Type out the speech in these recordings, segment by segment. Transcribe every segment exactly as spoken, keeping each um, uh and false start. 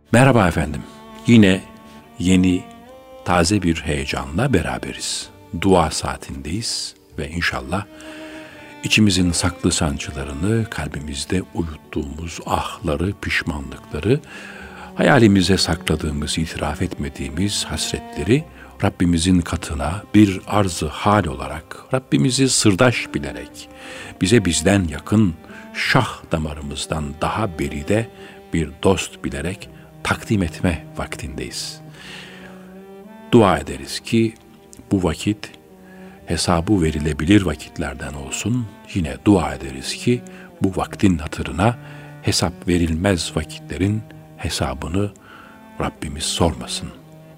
Merhaba efendim. Yine yeni, taze bir heyecanla beraberiz. Dua saatindeyiz ve inşallah içimizin saklı sancılarını, kalbimizde uyuttuğumuz ahları, pişmanlıkları, hayalimize sakladığımız, itiraf etmediğimiz hasretleri Rabbimizin katına bir arz-ı hal olarak, Rabbimizi sırdaş bilerek, bize bizden yakın, şah damarımızdan daha beride bir dost bilerek takdim etme vaktindeyiz. Dua ederiz ki bu vakit hesabı verilebilir vakitlerden olsun. Yine dua ederiz ki bu vaktin hatırına hesap verilmez vakitlerin hesabını Rabbimiz sormasın.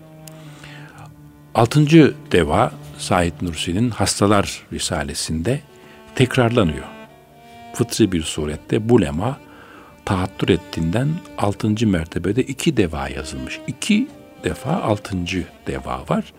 Altıncı deva Said Nursi'nin Hastalar Risalesi'nde tekrarlanıyor. Fıtri bir surette bu lema tahattür ettiğinden altıncı mertebede iki deva yazılmış. İki defa altıncı deva var.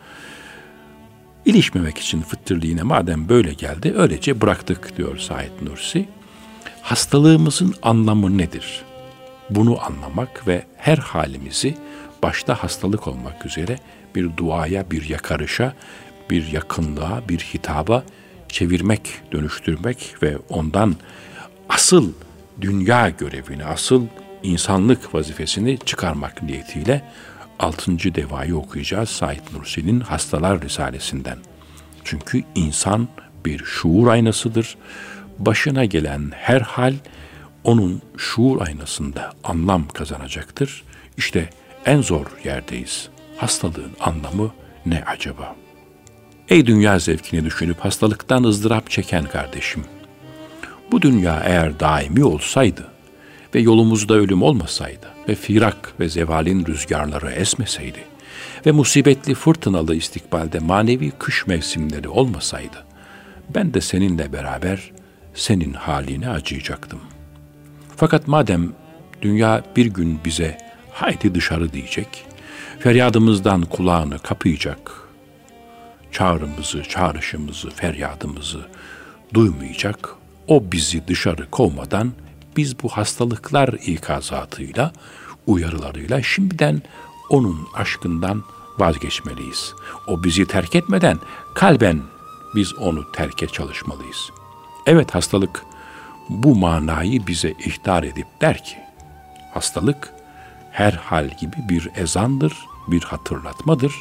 İlişmemek için fıtırlığına madem böyle geldi, öylece bıraktık diyor Said Nursi. Hastalığımızın anlamı nedir? Bunu anlamak ve her halimizi başta hastalık olmak üzere bir duaya, bir yakarışa, bir yakınlığa, bir hitaba çevirmek, dönüştürmek ve ondan asıl dünya görevini, asıl insanlık vazifesini çıkarmak niyetiyle altıncı devayı okuyacağız Said Nursi'nin Hastalar Risalesi'nden. Çünkü insan bir şuur aynasıdır. Başına gelen her hal onun şuur aynasında anlam kazanacaktır. İşte en zor yerdeyiz. Hastalığın anlamı ne acaba? Ey dünya zevkini düşünüp hastalıktan ızdırap çeken kardeşim! Bu dünya eğer daimi olsaydı ve yolumuzda ölüm olmasaydı ve firak ve zevalin rüzgarları esmeseydi ve musibetli fırtınalı istikbalde manevi kış mevsimleri olmasaydı, ben de seninle beraber senin haline acıyacaktım. Fakat madem dünya bir gün bize haydi dışarı diyecek, feryadımızdan kulağını kapayacak, çağrımızı, çağrışımızı, feryadımızı duymayacak, o bizi dışarı kovmadan biz bu hastalıklar ikazatıyla, uyarılarıyla şimdiden onun aşkından vazgeçmeliyiz. O bizi terk etmeden kalben biz onu terke çalışmalıyız. Evet, hastalık bu manayı bize ihtar edip der ki, hastalık her hal gibi bir ezandır, bir hatırlatmadır.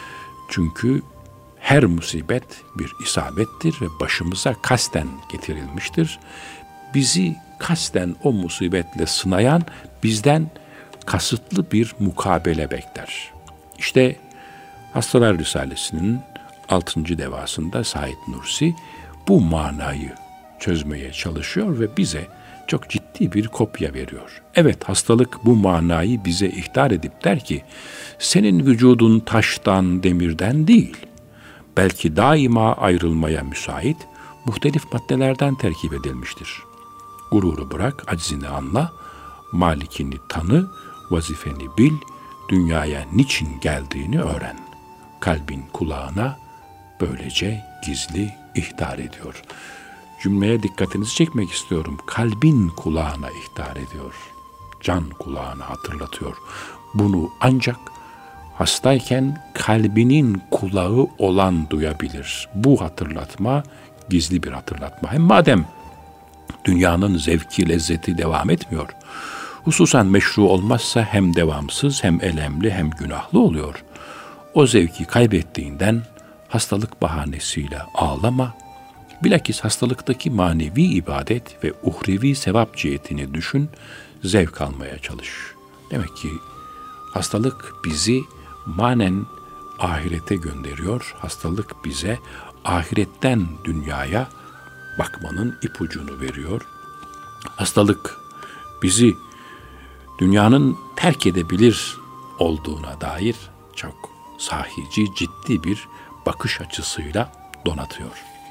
Çünkü her musibet bir isabettir ve başımıza kasten getirilmiştir. Bizi kasten o musibetle sınayan bizden kasıtlı bir mukabele bekler. İşte Hastalar Risalesi'nin altıncı devasında Said Nursi bu manayı çözmeye çalışıyor ve bize çok ciddi bir kopya veriyor. Evet, hastalık bu manayı bize ihtar edip der ki, senin vücudun taştan, demirden değil, belki daima ayrılmaya müsait, muhtelif maddelerden terkip edilmiştir. Gururu bırak, aczini anla, malikini tanı, vazifeni bil, dünyaya niçin geldiğini öğren. Kalbin kulağına böylece gizli ihtar ediyor. Cümleye dikkatinizi çekmek istiyorum. Kalbin kulağına ihtar ediyor. Can kulağına hatırlatıyor. Bunu ancak hastayken kalbinin kulağı olan duyabilir. Bu hatırlatma gizli bir hatırlatma. Hem madem dünyanın zevki, lezzeti devam etmiyor, hususan meşru olmazsa hem devamsız, hem elemli, hem günahlı oluyor. O zevki kaybettiğinden hastalık bahanesiyle ağlama, bilakis hastalıktaki manevi ibadet ve uhrevi sevap cihetini düşün, zevk almaya çalış. Demek ki hastalık bizi manen ahirete gönderiyor. Hastalık bize ahiretten dünyaya bakmanın ipucunu veriyor. Hastalık bizi dünyanın terk edebilir olduğuna dair çok sahici, ciddi bir bakış açısıyla donatıyor.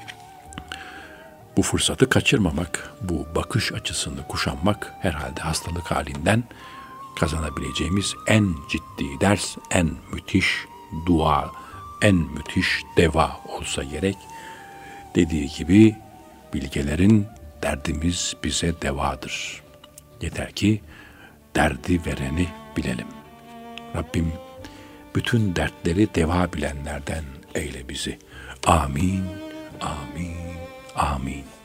Bu fırsatı kaçırmamak, bu bakış açısını kuşanmak herhalde hastalık halinden kazanabileceğimiz en ciddi ders, en müthiş dua, en müthiş deva olsa gerek. Dediği gibi bilgelerin derdimiz bize devadır. Yeter ki derdi vereni bilelim. Rabbim bütün dertleri deva bilenlerden eyle bizi. Amin, amin, amin.